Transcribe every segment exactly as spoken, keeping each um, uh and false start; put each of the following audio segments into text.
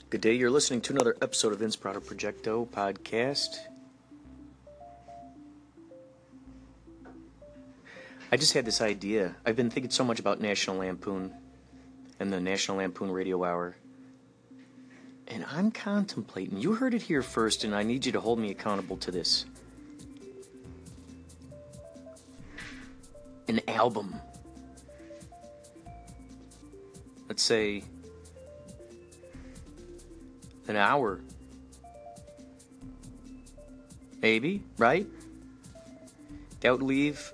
Good day, you're listening to another episode of Inspirato Projecto podcast. I just had this idea. I've been thinking so much about National Lampoon and the National Lampoon Radio Hour. And I'm contemplating, you heard it here first, and I need you to hold me accountable to this. An album. Let's say an hour. Maybe, right? That would leave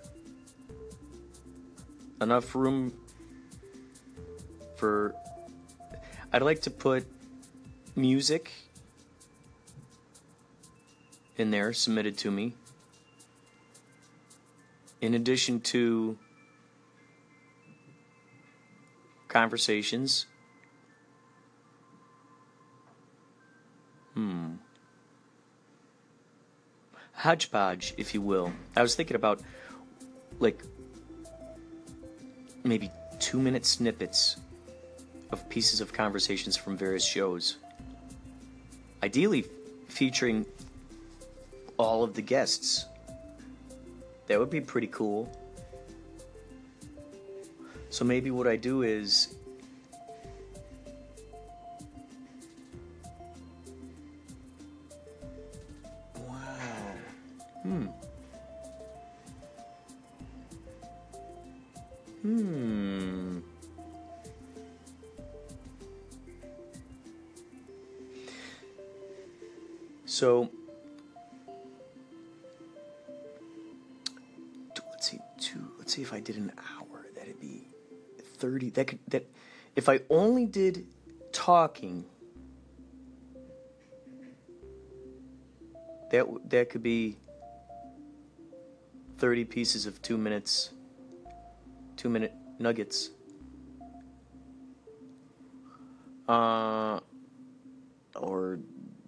enough room for... I'd like to put music in there submitted to me, in addition to conversations. Hmm. Hodgepodge, if you will. I was thinking about, like, maybe two-minute snippets of pieces of conversations from various shows. Ideally, featuring all of the guests. That would be pretty cool. So maybe what I do is... Hmm. Hmm. So, let's see, two. Let's see if I did an hour. That'd be thirty. That could that. If I only did talking, that that could be thirty pieces of two minutes, two minute nuggets. Uh, or,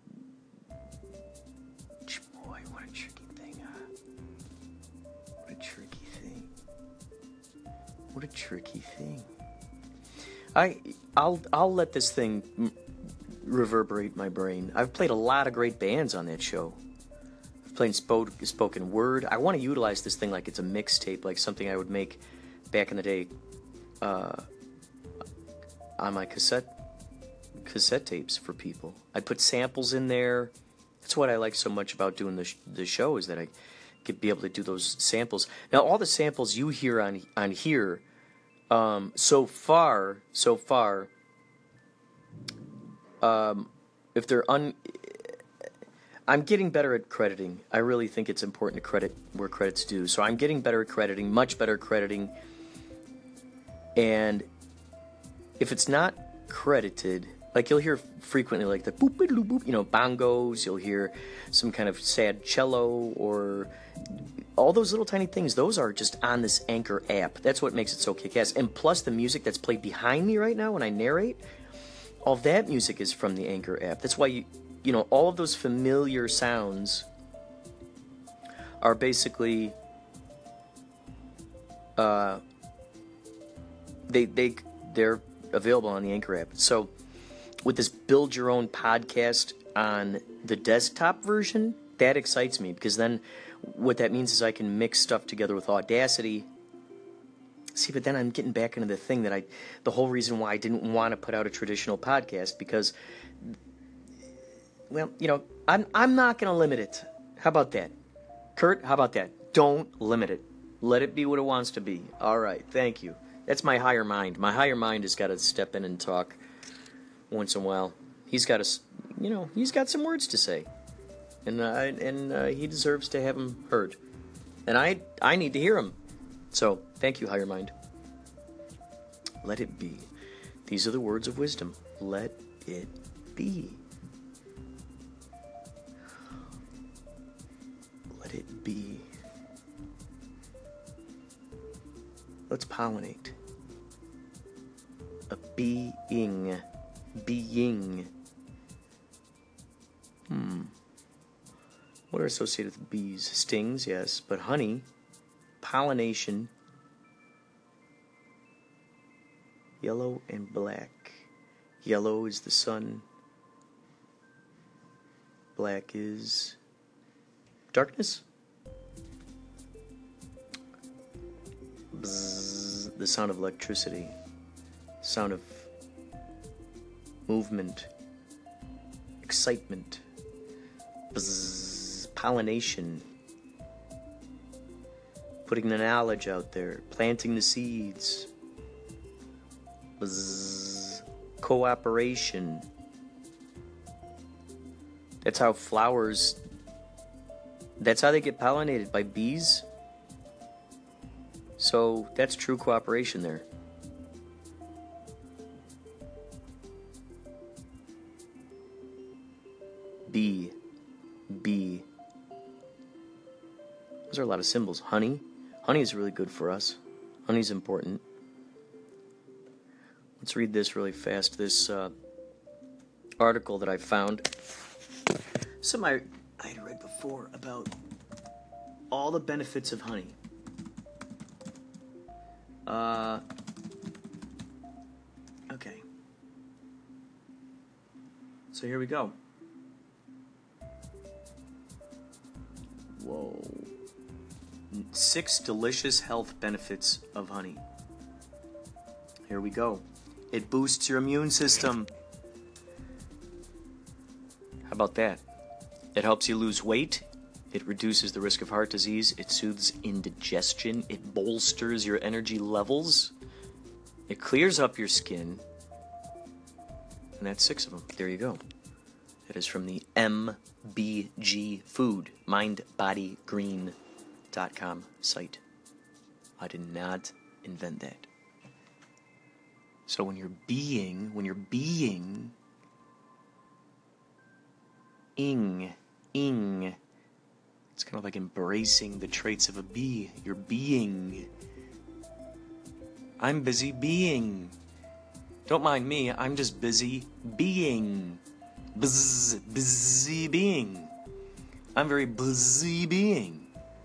boy, what a tricky thing. Uh, what a tricky thing. What a tricky thing. I, I'll, I'll let this thing m- reverberate my brain. I've played a lot of great bands on that show. Playing spo- spoken word. I want to utilize this thing like it's a mixtape, like something I would make back in the day uh, on my cassette cassette tapes for people. I'd put samples in there. That's what I like so much about doing the sh- the show, is that I could be able to do those samples. Now, all the samples you hear on on here, um, so far, so far, um, if they're un. I'm getting better at crediting. I really think it's important to credit where credit's due. So I'm getting better at crediting, much better at crediting. And if it's not credited, like you'll hear frequently like the boop, boop, boop, you know, bongos, you'll hear some kind of sad cello, or all those little tiny things. Those are just on this Anchor app. That's what makes it so kick-ass. And plus the music that's played behind me right now when I narrate, all that music is from the Anchor app. That's why you... You know, all of those familiar sounds are basically uh, they they they're available on the Anchor app. So with this build your own podcast on the desktop version, that excites me, because then what that means is I can mix stuff together with Audacity. See, but then I'm getting back into the thing that I, the whole reason why I didn't want to put out a traditional podcast, because, well, you know, I'm I'm not going to limit it. How about that? Kurt, how about that? Don't limit it. Let it be what it wants to be. All right, thank you. That's my higher mind. My higher mind has got to step in and talk once in a while. He's got to, you know, he's got some words to say. And uh, and uh, he deserves to have them heard. And I I need to hear them. So, thank you, higher mind. Let it be. These are the words of wisdom. Let it be. Let it be. Let's pollinate. A being. Being. Hmm. What are associated with bees? Stings, yes, but honey, pollination, yellow and black. Yellow is the sun, Black is darkness. Bzzz, the sound of electricity, sound of movement, excitement, bzzz, pollination, putting the knowledge out there, planting the seeds, bzzz, cooperation. That's how flowers, that's how they get pollinated, by bees. So that's true cooperation there. Bee, bee. Those are a lot of symbols. Honey. Honey is really good for us. Honey's important. Let's read this really fast. This uh, article that I found. Some I, I had read before about all the benefits of honey. Uh, okay. So here we go. Whoa. Six delicious health benefits of honey. Here we go. It boosts your immune system. How about that? It helps you lose weight. It reduces the risk of heart disease. It soothes indigestion. It bolsters your energy levels. It clears up your skin. And that's six of them. There you go. That is from the M B G Food, mind body green dot com site. I did not invent that. So when you're being, when you're being, ing, ing, it's kind of like embracing the traits of a bee. You're being. I'm busy being. Don't mind me, I'm just busy being. Buzz, busy being. I'm very busy being.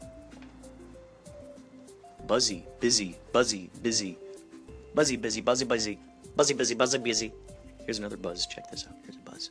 Buzzy, busy, buzzy, busy. Buzzy, busy, buzzy, buzzy. Buzzy, busy, buzzy, busy. Here's another buzz. Check this out. Here's a buzz.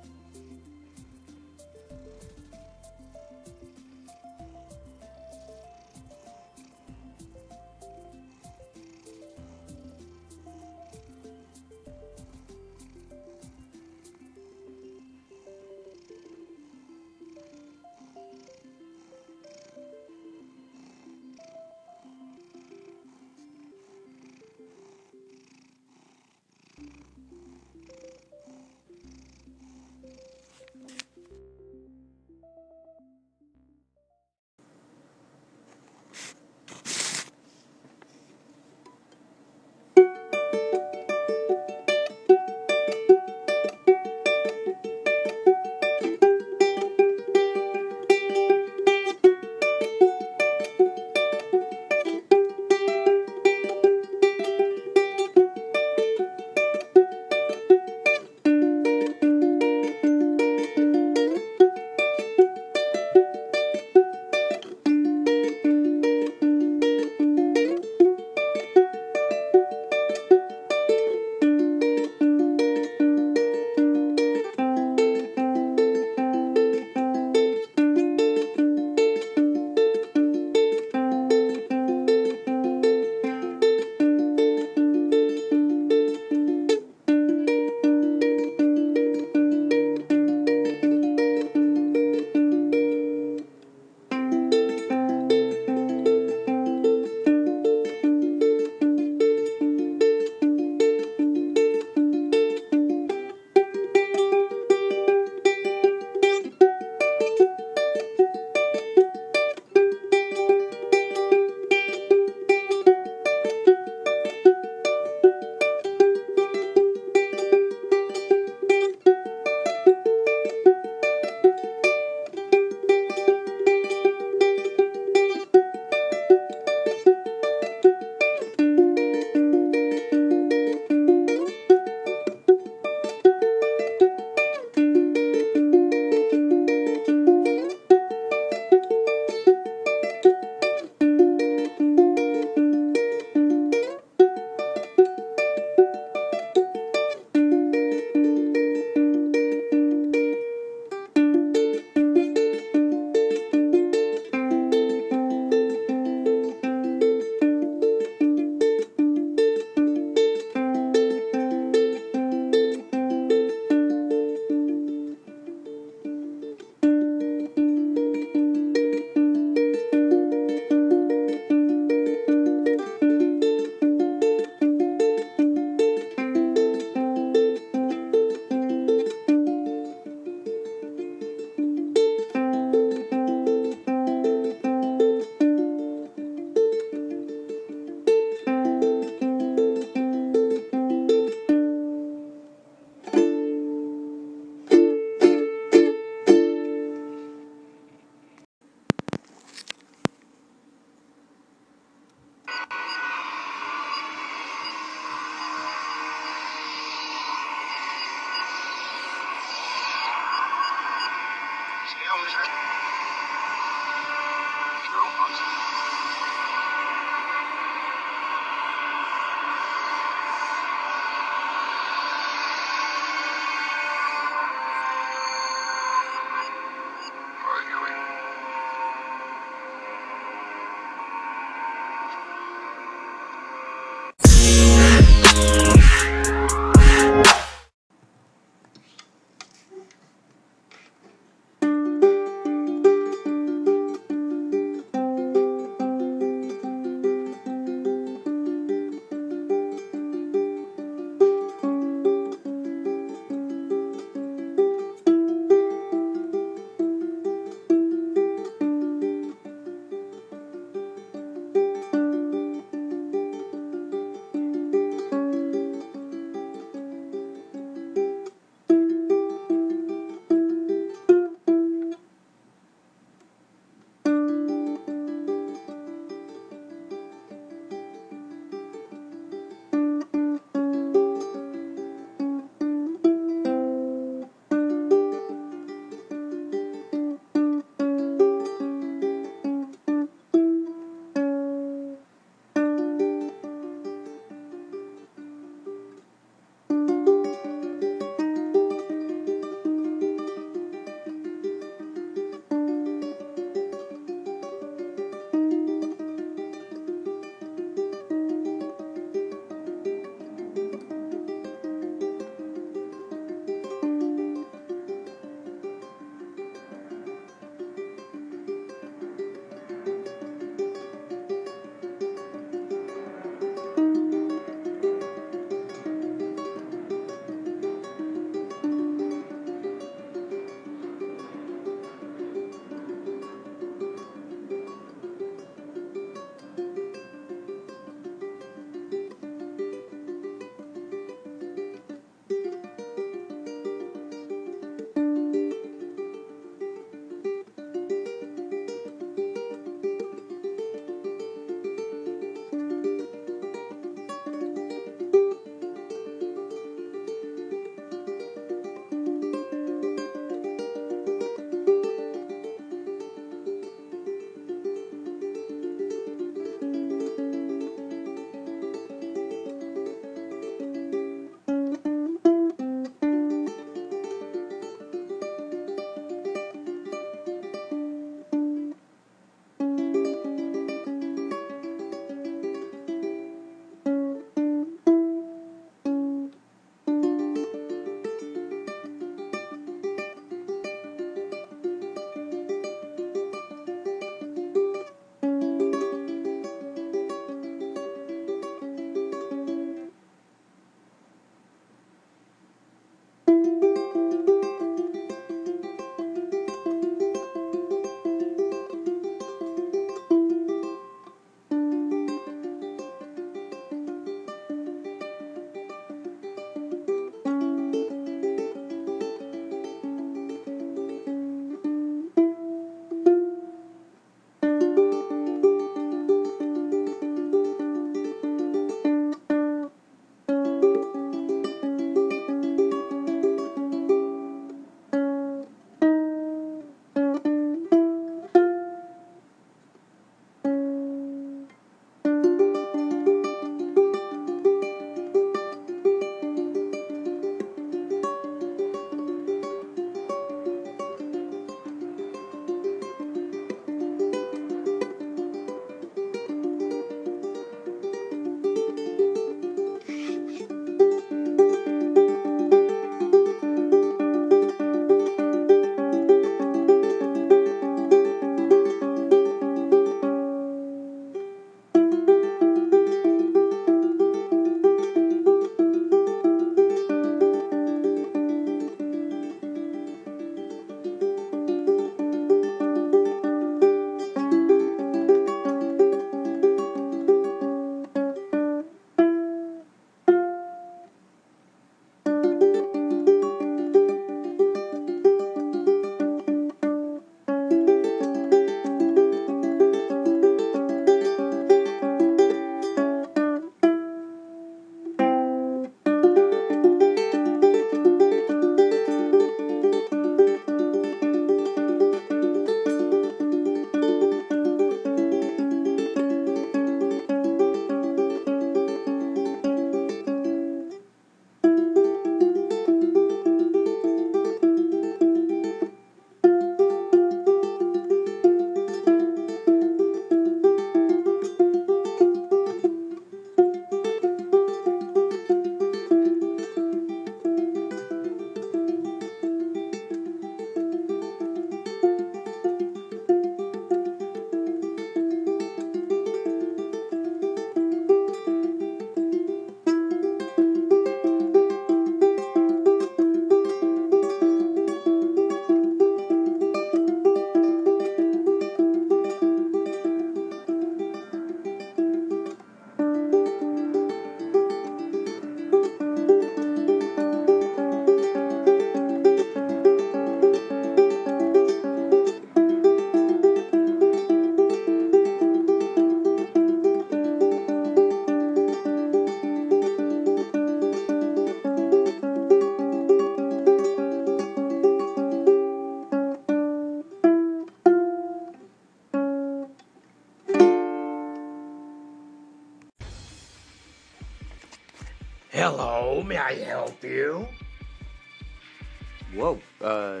may I help you? Whoa, uh...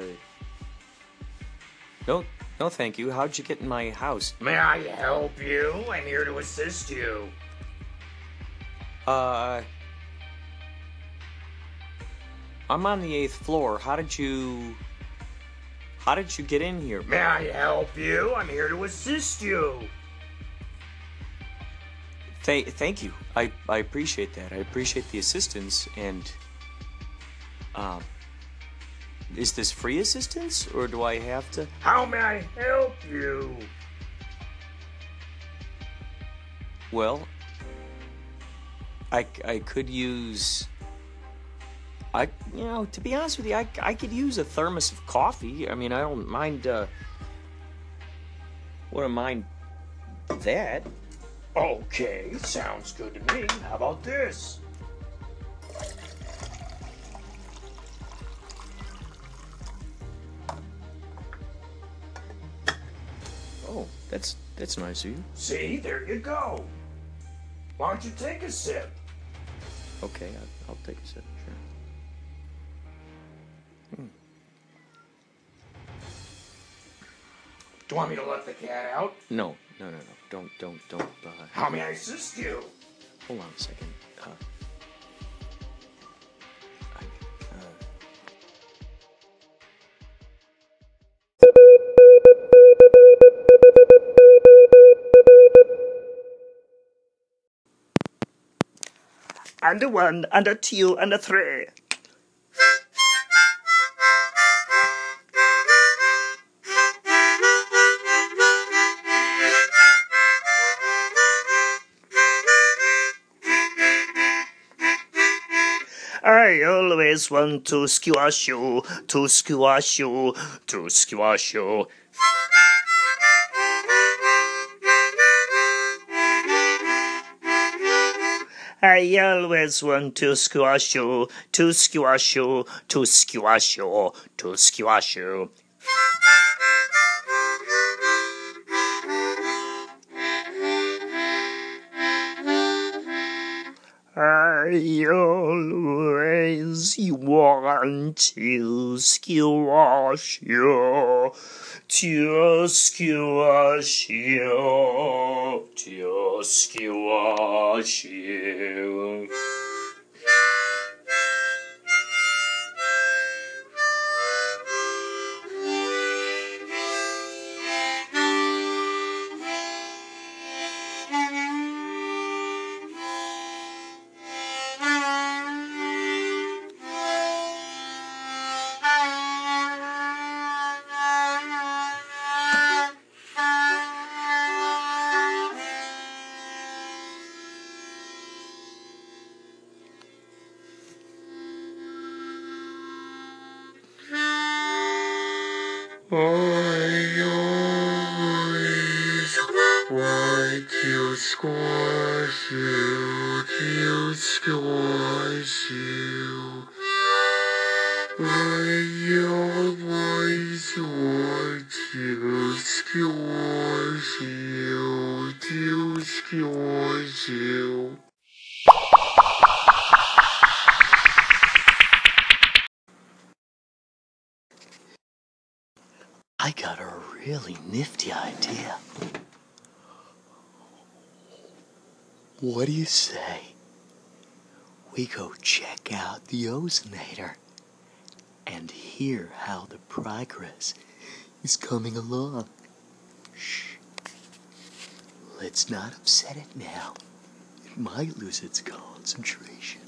No, no thank you. How'd you get in my house? May I help you? I'm here to assist you. Uh... I'm on the eighth floor. How did you... How did you get in here? May I help you? I'm here to assist you. Th- thank you. I, I appreciate that. I appreciate the assistance, and... Um... Is this free assistance, or do I have to... How may I help you? Well... I, I could use... I, you know, to be honest with you, I, I could use a thermos of coffee. I mean, I don't mind, uh... Wouldn't mind that. Okay, sounds good to me. How about this? Oh, that's, that's nice of you. See, there you go. Why don't you take a sip? Okay, I'll, I'll take a sip, sure. Hmm. Do you want me to let the cat out? No, no, no, no. Don't, don't, don't, uh... How may I assist you? Hold on a second. Uh... I, uh... And a one, and a two, and a three. I always want to squash you, to squash you, to squash you. I always want to squash you, to squash you, to squash you, to squash you. I always want to squash you, to squash you, to squash you. I always want to squash you, to squash you. I always want to squash you, to squash you. I got a really nifty idea. What do you say we go check out the Ozonator and hear how the progress is coming along? Shh. Let's not upset it now. It might lose its concentration.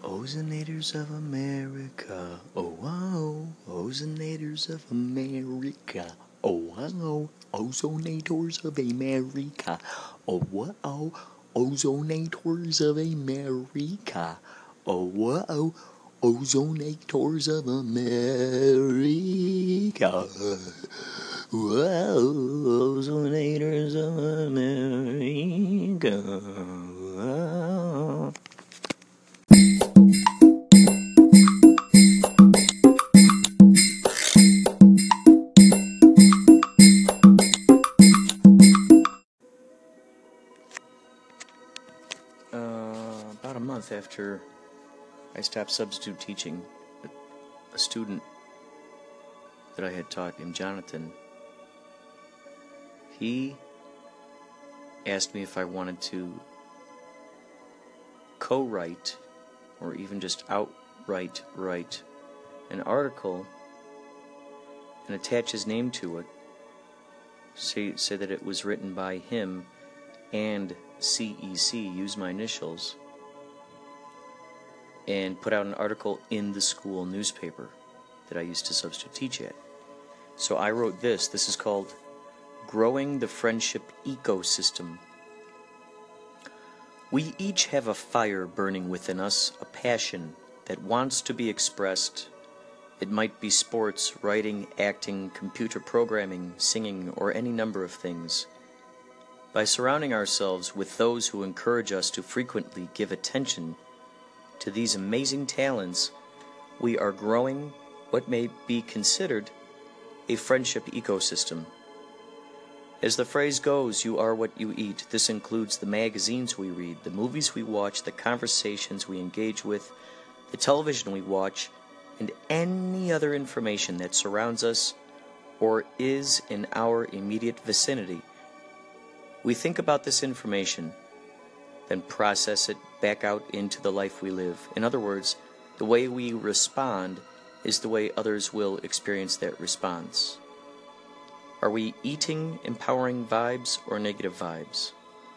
Ozonators of America, oh wow, Ozonators of America, oh wow, Ozonators of America, oh wow, Ozonators of America, oh wow, Ozonators of America, wow, Ozonators of America, wow. Uh, about a month after I stopped substitute teaching, a, a student that I had taught named Jonathan, he asked me if I wanted to co-write, or even just outright write, an article and attach his name to it, say, say that it was written by him and C E C, use my initials, and put out an article in the school newspaper that I used to substitute teach at. So I wrote this. This is called Growing the Friendship Ecosystem. We each have a fire burning within us, a passion that wants to be expressed. It might be sports, writing, acting, computer programming, singing, or any number of things. By surrounding ourselves with those who encourage us to frequently give attention to these amazing talents, we are growing what may be considered a friendship ecosystem. As the phrase goes, you are what you eat. This includes the magazines we read, the movies we watch, the conversations we engage with, the television we watch, and any other information that surrounds us or is in our immediate vicinity. We think about this information, then process it back out into the life we live. In other words, the way we respond is the way others will experience that response. Are we eating empowering vibes or negative vibes?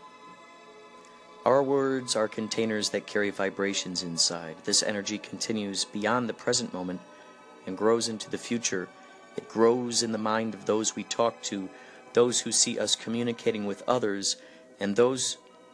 Our words are containers that carry vibrations inside. This energy continues beyond the present moment and grows into the future. It grows in the mind of those we talk to, those who see us communicating with others, and those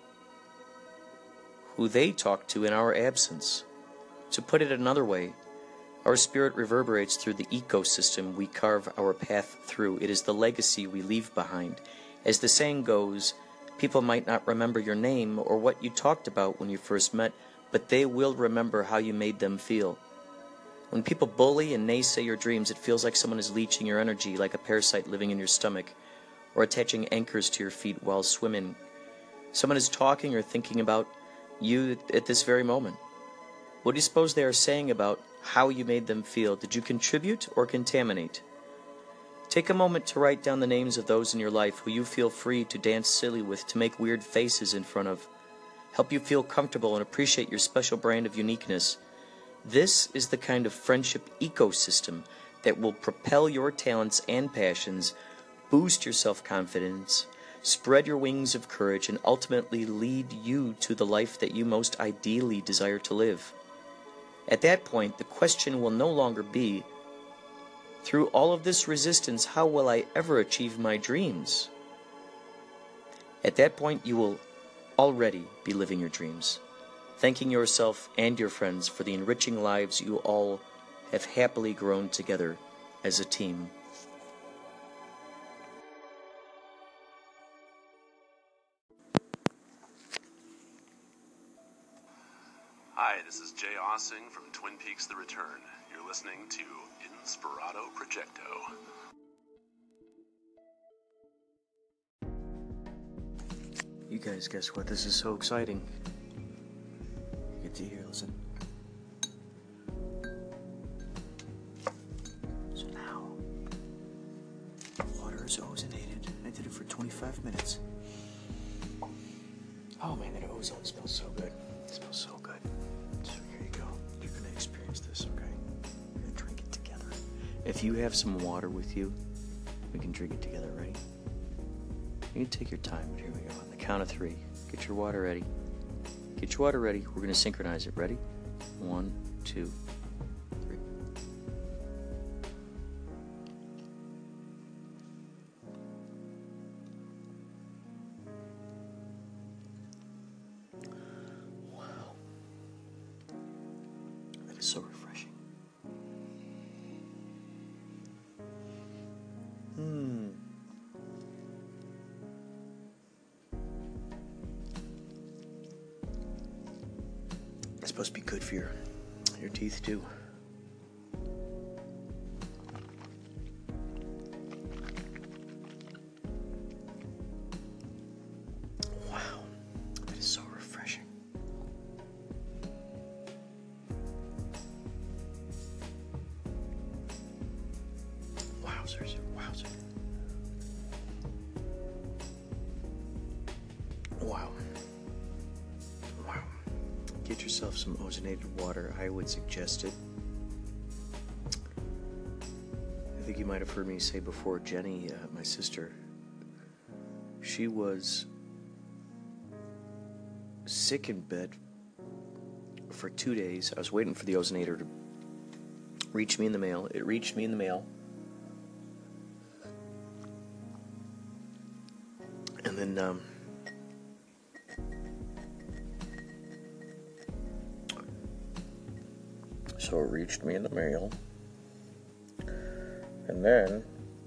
who they talk to in our absence. To put it another way, our spirit reverberates through the ecosystem we carve our path through. It is the legacy we leave behind. As the saying goes, people might not remember your name or what you talked about when you first met, but they will remember how you made them feel. When people bully and naysay your dreams, it feels like someone is leeching your energy, like a parasite living in your stomach, or attaching anchors to your feet while swimming. Someone is talking or thinking about you at this very moment. What do you suppose they are saying about how you made them feel? Did you contribute or contaminate? Take a moment to write down the names of those in your life who you feel free to dance silly with, to make weird faces in front of, help you feel comfortable and appreciate your special brand of uniqueness. This is the kind of friendship ecosystem that will propel your talents and passions, boost your self-confidence, spread your wings of courage, and ultimately lead you to the life that you most ideally desire to live. At that point, the question will no longer be, through all of this resistance, how will I ever achieve my dreams? At that point, you will already be living your dreams, thanking yourself and your friends for the enriching lives you all have happily grown together as a team. Hi, this is Jay Ossing from Twin Peaks: The Return. You're listening to Inspirato Projecto. You guys, guess what? This is so exciting. You get to hear, listen. So now, water is ozonated. I did it for twenty-five minutes. Oh man, that ozone smells so good. It smells so good. So here you go. You're gonna experience this, okay? We're gonna drink it together. If you have some water with you, we can drink it together, ready? You can take your time, but here we go. On the count of three, get your water ready. Get your water ready. We're gonna synchronize it. Ready? One, two, three. Wow. That is so refreshing. Hmm. It's supposed to be good for your your teeth too. Wow, that is so refreshing. Wowzers, wowzers. Wow. Wow. Get yourself some ozonated water. I would suggest it. I think you might have heard me say before, Jenny, uh, my sister, she was sick in bed for two days. I was waiting for the ozonator to reach me in the mail. It reached me in the mail. And then, um, so it reached me in the mail. And then,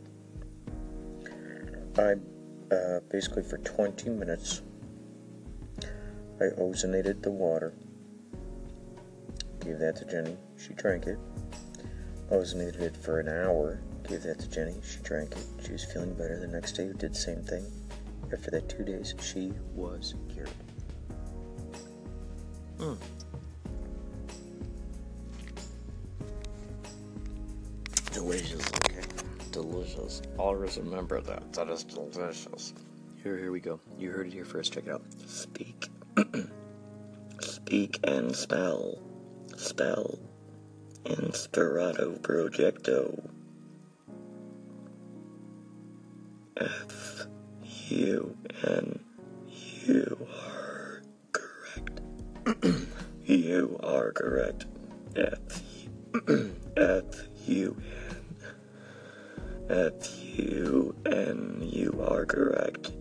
I, uh, basically for twenty minutes, I ozonated the water. Gave that to Jenny. She drank it. Ozonated it for an hour. Gave that to Jenny. She drank it. She was feeling better. The next day, we did the same thing. After that two days, she was cured. Mm. Delicious, okay? Delicious. Always remember that. That is delicious. Here, here we go. You heard it here first. Check it out. Speak. Speak and spell. Spell. Inspirato Projecto. F U N. You are correct. You are correct. F F U N. F U N. You are correct.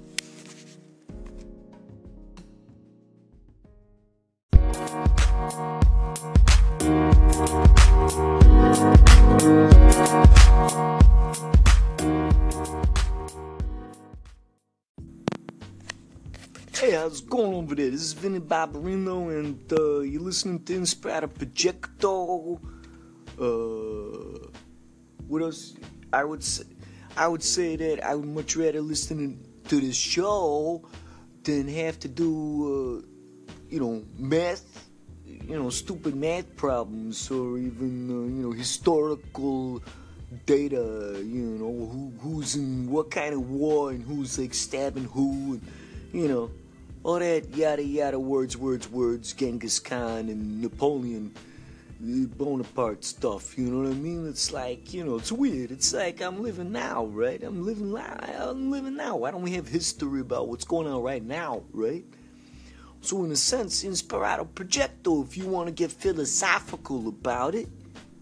Hey, how's it going over there? This is Vinny Barbarino, and uh, you're listening to Inspirato Projecto. Uh, what else? I would say, I would say that I would much rather listen to this show than have to do, uh, you know, math, you know, stupid math problems, or even, uh, you know, historical data, you know, who who's in what kind of war and who's like stabbing who, and, you know, all that yada yada words, words, words, Genghis Khan and Napoleon Bonaparte stuff, you know what I mean? It's like, you know, it's weird. It's like I'm living now, right? I'm living I'm living now. Why don't we have history about what's going on right now, right? So in a sense, Inspirato Projecto, if you want to get philosophical about it,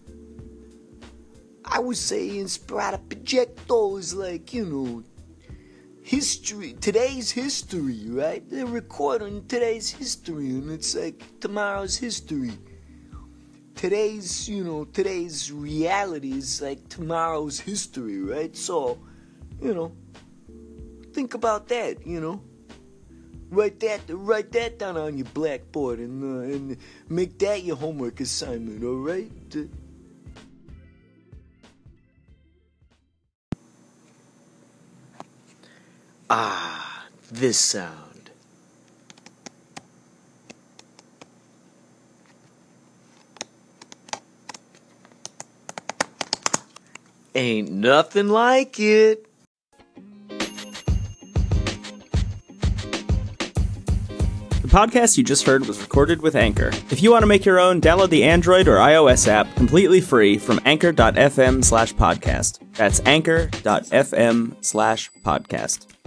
I would say Inspirato Projecto is like, you know, history, today's history, right? They're recording today's history, and it's like tomorrow's history. Today's, you know, today's reality is like tomorrow's history, right? So, you know, think about that, you know. Write that, write that down on your blackboard, and uh, and make that your homework assignment, all right? Ah, this sound. Ain't nothing like it. The podcast you just heard was recorded with Anchor. If you want to make your own, download the Android or iOS app completely free from anchor dot f m slash podcast. That's anchor dot f m slash podcast.